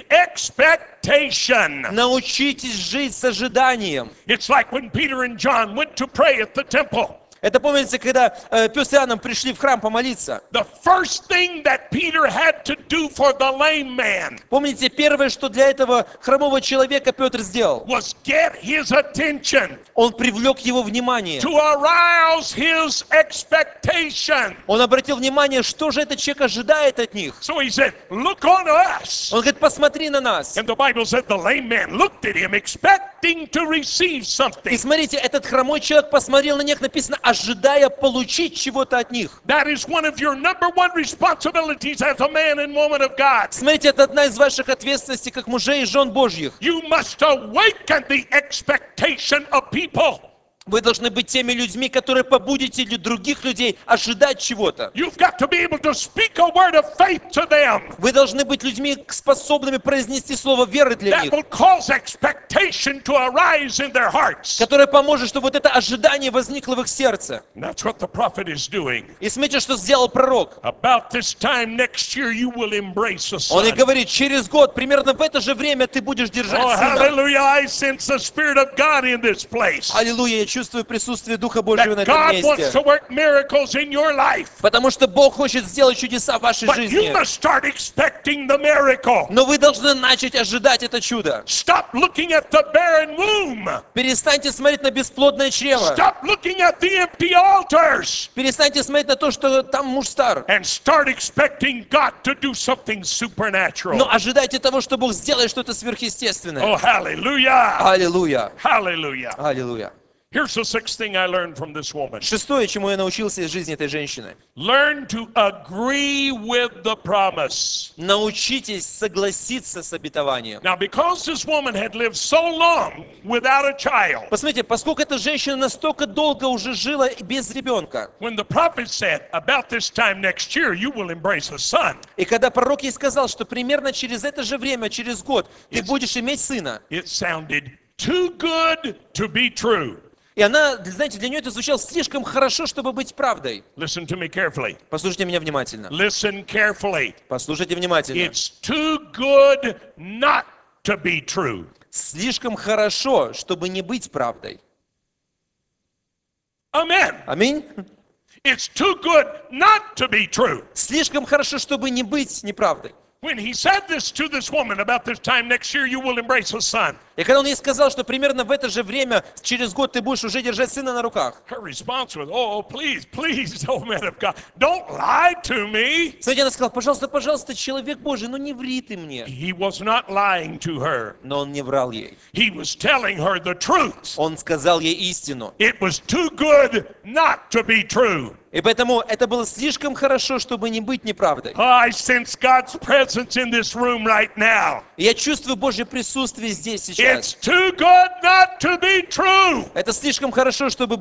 expectation. Научитесь жить с ожиданием. It's like when Peter and John went to pray at the temple. Это помните, когда Петр с Иоанном пришли в храм помолиться? The first thing that Peter had to do for the lame man Помните, первое, что для этого хромого человека Петр сделал? was get his attention, Он привлек его внимание. to arouse his expectation. Он обратил внимание, что же этот человек ожидает от них. So he said, look on us. Он говорит, посмотри на нас. And the Bible said the lame man looked at him expecting to receive И something. смотрите, этот хромой человек посмотрел на них, написано, ожидая получить чего-то от них. That is one of your number one responsibilities as a man and woman of God. Смотрите, это одна из ваших ответственностей, как мужей и жен Божьих. You must awaken the expectation of people. Вы должны быть теми людьми, которые побудите других людей ожидать чего-то. You've got to be able to speak a word of faith to them Вы должны быть людьми, способными произнести слово веры для that них, will cause expectation to arise in their hearts. которое поможет, чтобы вот это ожидание возникло в их сердце. And that's what the prophet is doing. И смотрите, что сделал пророк. About this time next year, you will embrace a Он и son. говорит, через год, примерно в это же время ты будешь держать Oh, сына. hallelujah. I sense the Spirit of God in this place. Аллилуйя, я чувствую присутствие Духа Божьего на That этом God wants месте. to work miracles in your life. Потому что Бог хочет сделать чудеса в вашей But you жизни. must start expecting the miracle. Но вы должны начать ожидать это чудо. Stop looking at the barren womb. Перестаньте смотреть на бесплодное чрево. Stop looking at the empty altars. Перестаньте смотреть на то, что там муж стар. And start expecting God to do something supernatural. Но ожидайте того, что Бог сделает что-то сверхъестественное. Oh, hallelujah. Аллилуйя. Hallelujah. Аллилуйя. Here's the sixth thing I learned from this woman. Шестое, чему я научился из жизни этой женщины. Learn to agree with the promise. Научитесь согласиться с обетованием. Now, because this woman had lived so long without a child, Посмотрите, поскольку эта женщина настолько долго уже жила без ребенка, when the prophet said, about this time next year, you will embrace a son, и когда пророк ей сказал, что примерно через это же время, через год, ты будешь иметь сына, it sounded too good to be true. и она, знаете, для нее это звучало слишком хорошо, чтобы быть правдой. Listen to me carefully. Послушайте меня внимательно. Listen carefully. Послушайте внимательно. It's too good not to be true. Слишком хорошо, чтобы не быть правдой. Amen. Аминь. It's too good not to be true. Слишком хорошо, чтобы не быть неправдой. when he said this to this woman, about this time next year you will embrace a son, И когда он ей сказал, что примерно в это же время, через год ты будешь уже держать сына на руках. her response was, oh, please, please, oh man of God, don't lie to me. Смотрите, она сказала, пожалуйста, пожалуйста, человек Божий, ну не ври ты мне. He was not lying to her. Но он не врал ей. He was telling her the truth. Он сказал ей истину. It was too good not to be true. И поэтому это было слишком хорошо, чтобы не быть неправдой. I sense God's presence in this room right now. И я чувствую Божье присутствие здесь сейчас. It's too good not to be true. Это слишком хорошо, чтобы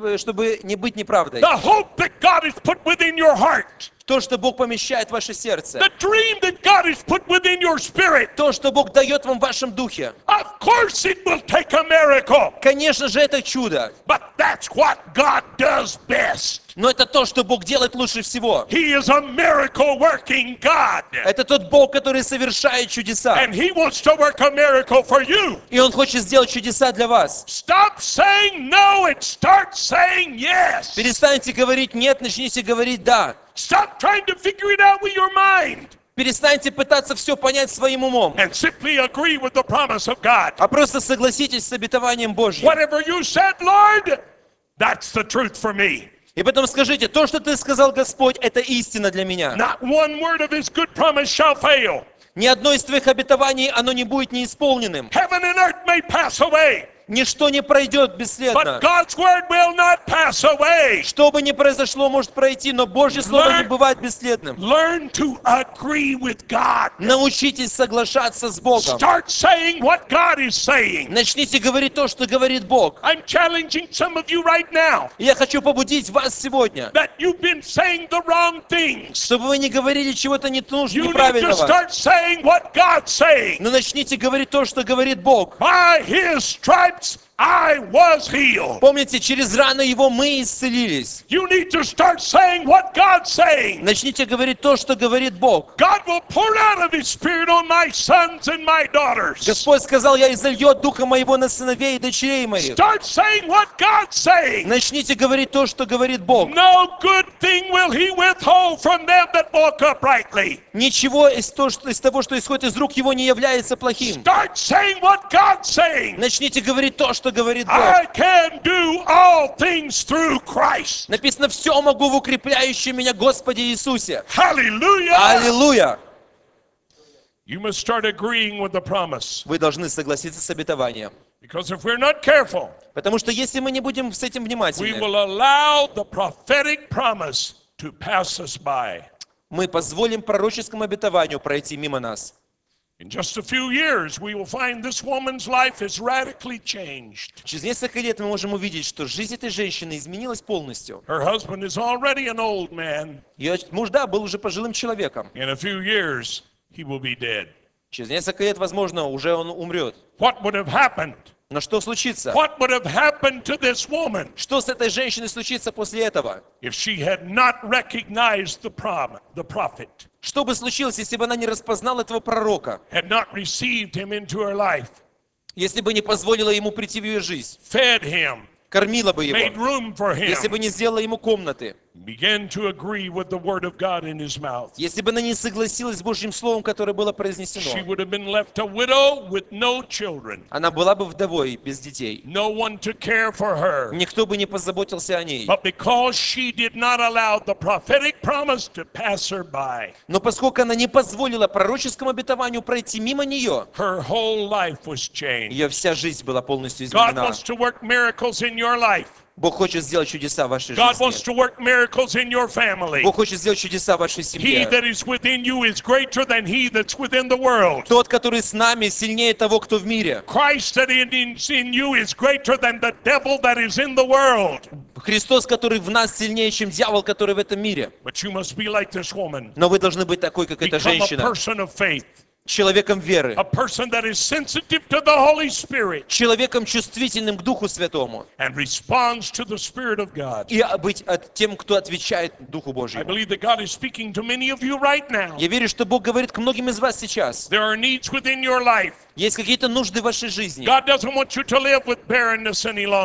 не быть неправдой. The hope that God has put within your heart, То, что Бог помещает в ваше сердце. the dream that God has put within your spirit, То, что Бог дает вам в вашем духе. of course it will take a miracle. Конечно же, это чудо. But that's what God does best. Но это то, что Бог делает лучше всего. He is a miracle working God. Это тот Бог, который совершает чудеса. And He wants to work a miracle for you. И Он хочет сделать чудеса для вас. Stop saying no and start saying yes. Перестаньте говорить «нет», начните говорить «да». Stop trying to figure it out with your mind Перестаньте пытаться все понять своим умом. and simply agree with the promise of God. А просто согласитесь с обетованием Божьим. Whatever you said, Lord, that's the truth for me. И потом скажите, то, что ты сказал, Господь, это истина для меня. Not one word of His good promise shall fail. Ни одно из твоих обетований, оно не будет неисполненным. Heaven and earth may pass away, Ничто не пройдет but бесследно. God's word will not pass away. Что бы ни произошло, может пройти, но Божье Слово не бывает бесследным. Learn to agree with God. Научитесь соглашаться с Богом. Start saying what God is saying. Начните говорить то, что говорит Бог. I'm challenging some of you right now И я хочу побудить вас сегодня, that you've been saying the wrong things. чтобы вы не говорили чего-то You need to неправильного. start saying what God's saying. Но начните говорить то, что говорит Бог. By His stripes I was healed. Помните, через раны Его мы исцелились. You need to start saying what God's saying. Начните говорить то, что говорит Бог. God will pour out of His Spirit on my sons and my daughters. Господь сказал, я изолью от Духа Моего на сыновей и дочерей моих. Start saying what God's saying. Начните говорить то, что говорит Бог. No good thing will He withhold from them that walk uprightly. Ничего из того, что исходит из рук Его, не является плохим. Start saying what God's saying. Начните говорить то, что говорит Бог. I can do all things through Christ. Написано, все могу в укрепляющем меня Господе Иисусе. Hallelujah. Аллилуйя! You must start agreeing with the promise. Вы должны согласиться с обетованием. Because if we're not careful, Потому что если мы не будем с этим we внимательны, will allow the prophetic promise to pass us by. мы позволим пророческому обетованию пройти мимо нас. In just a few years, we will find this woman's life is radically changed. Через несколько лет мы можем увидеть, что жизнь этой женщины изменилась полностью. Her husband is already an old man. Ее муж, да, был уже пожилым человеком. In a few years, he will be dead. Через несколько лет, возможно, уже он умрет. What would have happened? Но что случится? What would have happened to this woman Что с этой женщиной случится после этого? if she had not recognized the prophet, Что бы случилось, если бы она не распознала этого пророка? had not received him into her life, Если бы не позволила ему прийти в ее жизнь? fed him, Кормила бы made его? room for Если бы him, не сделала ему комнаты? began to agree with the word of God in his mouth? Если бы она не согласилась с Божьим Словом, которое было She произнесено? would have been left a widow with no children, Она была бы вдовой, без детей. no one to care for her. Никто бы не позаботился о ней. But because she did not allow the prophetic promise to pass her by, Но поскольку она не позволила пророческому обетованию пройти мимо нее, her whole life was changed. ее вся жизнь была полностью God изменена. wants to work miracles in your life. Бог хочет сделать чудеса в вашей God wants жизни. to work miracles in your family. Бог хочет сделать чудеса в вашей He семье. that is within you is greater than he that's within the world. Тот, который с нами, сильнее того, кто в мире. Christ that is in you is greater than the devil that is in the world. Христос, который в нас, сильнее, чем дьявол, который в этом мире. But you must be like this woman. Но вы должны быть такой, как эта Become a женщина. person of faith. Человеком веры. A person that is sensitive to the Holy Spirit Человеком чувствительным к Духу Святому. and responds to the Spirit of God. И быть тем, кто отвечает Духу I Божьему. believe that God is speaking to many of you right now. Я верю, что Бог говорит к многим из вас сейчас. There are needs within your life. Есть какие-то нужды в вашей жизни. God doesn't want you to live with barrenness any longer.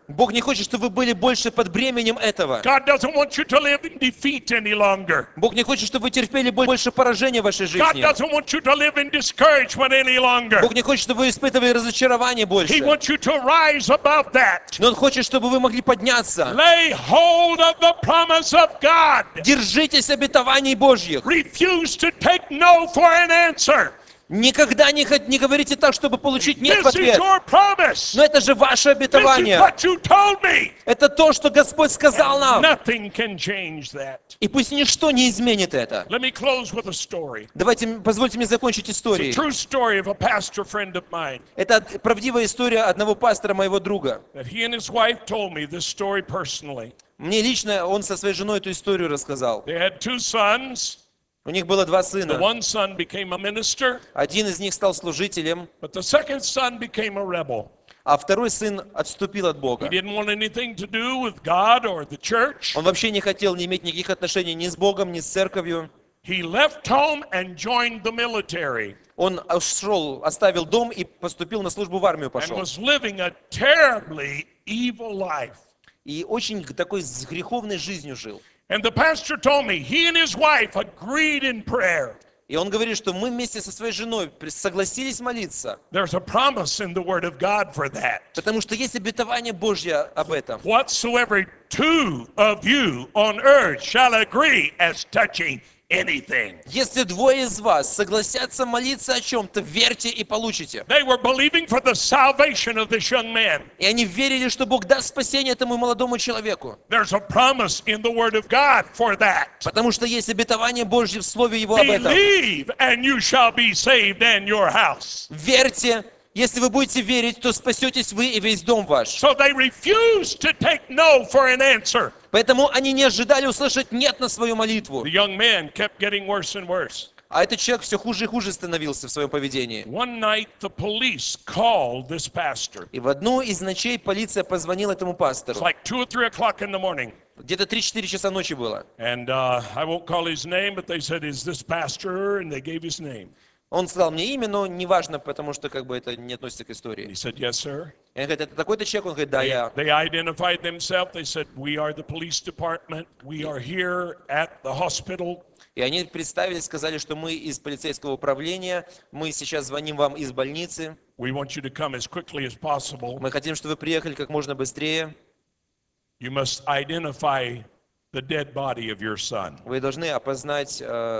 Бог не хочет, чтобы вы были больше под бременем этого. God doesn't want you to live in defeat any longer. Бог не хочет, чтобы вы терпели больше поражения в вашей God жизни. doesn't want you to live in discouragement any longer. Бог не хочет, чтобы вы испытывали разочарование He больше. wants you to rise above that. Но Он хочет, чтобы вы могли подняться. Lay hold of the promise of God. Держитесь обетований Божьих. Refuse to take no for an answer. Никогда не говорите так, чтобы получить нет в This is ответ. your promise. Но это же ваше This is обетование. what you told me. Это то, что Господь сказал нам. Nothing can change that. И пусть ничто не изменит это. Let me close with a story. Позвольте мне закончить It's a историей. true story of a pastor friend of mine. Это правдивая история одного пастора, моего друга. That he and his wife told me this story personally. Мне лично он со своей женой эту историю рассказал. They had two sons. У них было два The сына. one son became a minister, Один из них стал служителем, but the second son became a rebel. а второй сын отступил от He Бога. didn't want anything to do with God or the church. Он вообще не хотел не иметь никаких отношений ни с Богом, ни с церковью. He left home and joined the military Он ушел, оставил дом и поступил на службу в армию and пошел. was living a terribly evil life. И очень такой с греховной жизнью жил. And the pastor told me he and his wife agreed in prayer. И он говорит, что мы вместе со своей женой согласились молиться, There's a promise in the Word of God for that. потому что есть обетование Божье об этом. Whatsoever two of you on earth shall agree as touching anything. Если двое из вас согласятся молиться о чем-то, верьте и получите. They were believing for the salvation of this young man. И они верили, что Бог даст спасение этому молодому человеку. There's a promise in the Word of God for that. Потому что есть обетование Божье в Слове Его об этом. Believe and you shall be saved and your house. Верьте, если вы будете верить, то спасетесь вы и весь дом ваш. So they refused to take no for an answer. Поэтому они не ожидали услышать «нет» на свою молитву. The young man kept getting worse and worse. А этот человек все хуже и хуже становился в своем поведении. One night the police called this pastor. И в одну из ночей полиция позвонила этому It's пастору. like 2 or 3 o'clock in the morning. Где-то 3-4 часа ночи было. And I won't call his name, but they said, is this pastor? And they gave his name. Он сказал мне имя, но неважно, потому что как бы это не относится к He истории. said, yes, sir. И он говорит, это такой-то человек? Он говорит, да, я. They identified themselves. They said, we are the police department. We are here at the hospital. И они представились, сказали, что мы из полицейского управления, мы сейчас звоним вам из больницы, We want you to come as quickly as possible. мы хотим, чтобы вы приехали как можно быстрее. You must identify the dead body of your son. Вы должны опознать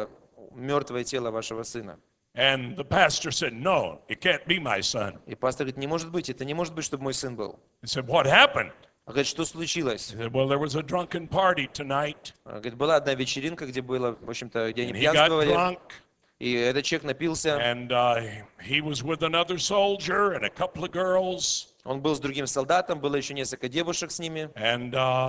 мертвое тело вашего сына. And the pastor said, no, it can't be my son. И пастор говорит, не может быть, это не может быть, чтобы мой сын был. He said, what happened? Он говорит, что случилось? He said, well, there was a drunken party tonight. Он говорит, была одна вечеринка, где было, в общем-то, где они And he got пьянствовали, drunk. и этот человек напился. And he was with another soldier and a couple of girls. Он был с другим солдатом, было еще несколько девушек с ними. And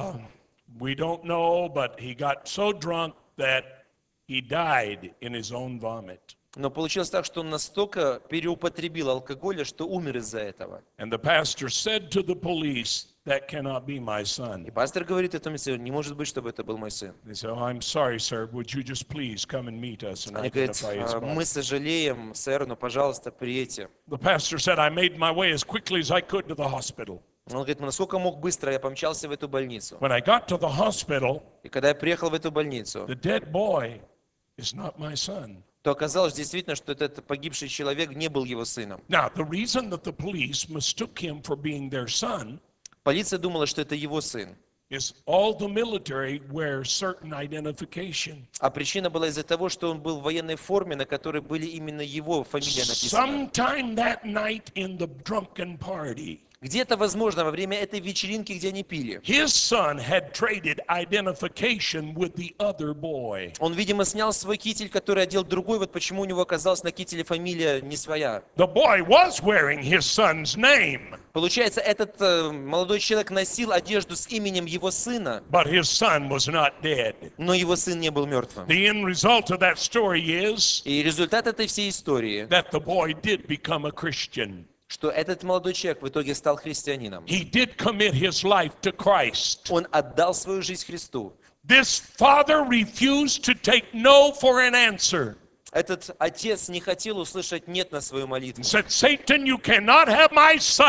we don't know, but he got so drunk that he died in his own vomit. Но получилось так, что он настолько переупотребил алкоголя, что умер из-за этого. And the pastor said to the police, that cannot be my И son. пастор говорит этому сыну, не может быть, чтобы это был мой сын. They said, oh, I'm sorry, sir. Would you just please come and meet us and Они говорят, identify his body? мы сожалеем, сэр, но, пожалуйста, приедьте. The pastor said, I made my way as quickly as I could to the hospital. Он говорит, насколько мог быстро, я помчался в эту больницу. When I got to the hospital, И когда я приехал в эту больницу, the dead boy is not my son. то оказалось действительно, что этот погибший человек не был его сыном. Now, the reason that the police mistook him for being their son Полиция думала, что это его сын. is all the military wear certain identification. А причина была из-за того, что он был в военной форме, на которой были именно его фамилия написана. Sometime that night in the drunken party, Где-то, возможно, во время этой вечеринки, где они пили, his son had traded identification with the other boy. он, видимо, снял свой китель, который одел другой, вот почему у него оказалась на кителе фамилия не своя. The boy was wearing his son's name, Получается, этот молодой человек носил одежду с именем его сына, but his son was not dead. но его сын не был мертвым. The end result of that story is И результат этой всей истории, that the boy did become a Christian. что этот молодой человек в итоге стал христианином. He did commit his life to Christ. Он отдал свою жизнь Христу. This father refused to take no for an answer. Этот отец не хотел услышать «нет» на свою молитву. Said, Satan, you cannot have my son.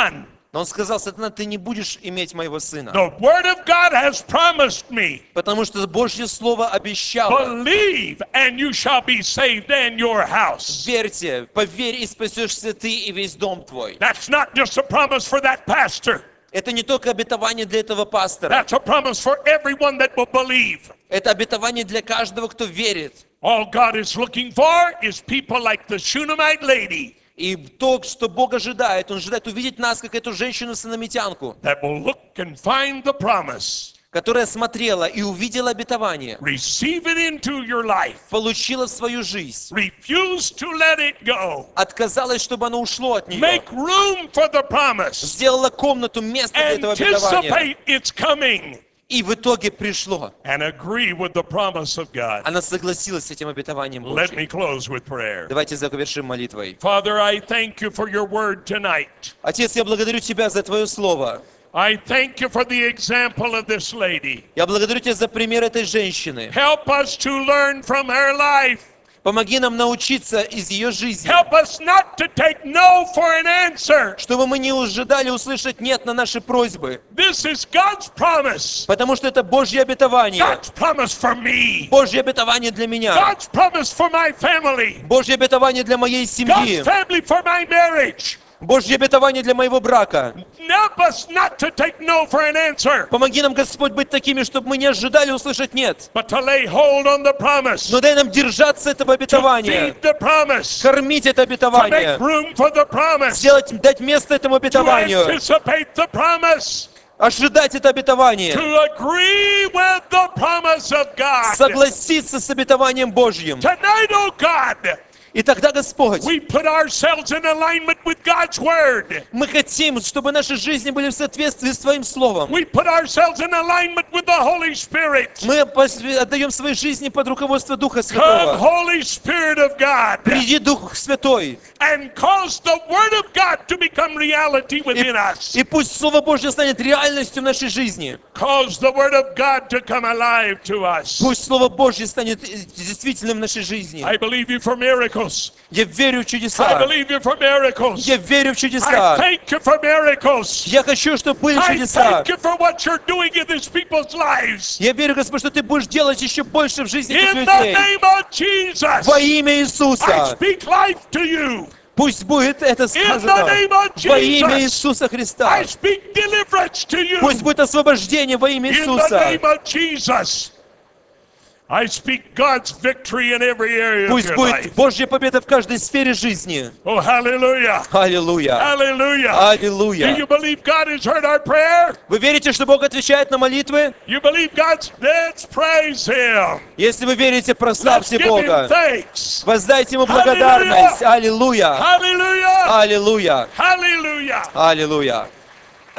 Но он сказал: сатана, ты не будешь иметь моего сына, The Word of God has promised me. потому что Божье Слово обещало. Believe, and you shall be saved and your house. Верьте, поверь, и спасешься ты и весь дом твой. That's not just a promise for that pastor. Это не только обетование для этого пастора. That's a promise for everyone that will believe. Это обетование для каждого, кто верит. All God is looking for is people like the Shunammite lady И то, что Бог ожидает, Он ожидает увидеть нас, как эту женщину-сыномитянку, that will look and find the promise, которая смотрела и увидела обетование, receive it into your life, получила в свою жизнь, refuse to let it go, отказалась, чтобы оно ушло от нее, make room for the promise, сделала комнату, место для этого обетования, anticipate its coming, и в итоге пришло. and agree with the promise of God. Она согласилась с этим обетованием Let Божьим. me close with prayer. Давайте завершим молитвой. Father, I thank you for your word tonight. Отец, я благодарю Тебя за Твое Слово. I thank you for the example of this lady. Я благодарю Тебя за пример этой женщины. Help us to learn from her life. Помоги нам научиться из ее жизни, Help us not to take no for an answer. чтобы мы не ожидали услышать «нет» на наши просьбы, This is God's promise. потому что это Божье обетование. God's promise for me. Божье обетование для меня. God's promise for my family. Божье обетование для моей семьи. God's family for my marriage. Божье обетование для моего брака. Help us not to take no for an answer, Помоги нам, Господь, быть такими, чтобы мы не ожидали услышать «нет». but to lay hold on the promise, Но дай нам держаться этого to обетования, feed the promise, кормить это to make обетование, room for the promise, дать место этому to обетованию, anticipate the promise, ожидать это обетование, to agree with the promise of God. согласиться с обетованием Божьим. Tonight, oh God, И тогда, Господь, we put ourselves in alignment with God's word. мы хотим, чтобы наши жизни были в соответствии с Твоим Словом. We put ourselves in alignment with the Holy Spirit. Мы отдаем свои жизни под руководство Духа Come, Святого. Holy Spirit of God, Приди, Дух Святой, and cause the Word of God to become reality within us. и пусть Слово Божье станет реальностью в нашей жизни. Cause the Word of God to come alive to us. Пусть Слово Божье станет действительным в нашей жизни. I believe you for miracles. Я верю в I чудеса. believe you for miracles. Я верю в I чудеса. thank you for miracles. Я хочу, чтобы были I чудеса. thank you for what you're doing in these people's lives. Я верю, Господь, что Ты будешь делать еще больше в жизни этих In the людей. name of Jesus, Во имя I Иисуса. speak life to you. Пусть будет это In the сказано. name of Во имя Jesus, Иисуса I Христа. speak deliverance to you. Пусть будет освобождение во имя In the Иисуса. name of Jesus, I speak God's victory in every area of Пусть your будет life. Божья победа в каждой сфере жизни. Oh, hallelujah. Аллилуйя. Hallelujah. Do Аллилуйя. you believe God has heard our prayer? Вы верите, что Бог отвечает на молитвы? You believe God's... Let's praise Him. Если вы верите, Let's прославьте give Him Бога. thanks. Воздайте Ему благодарность. Аллилуйя. Hallelujah. Аллилуйя. Hallelujah. Аллилуйя.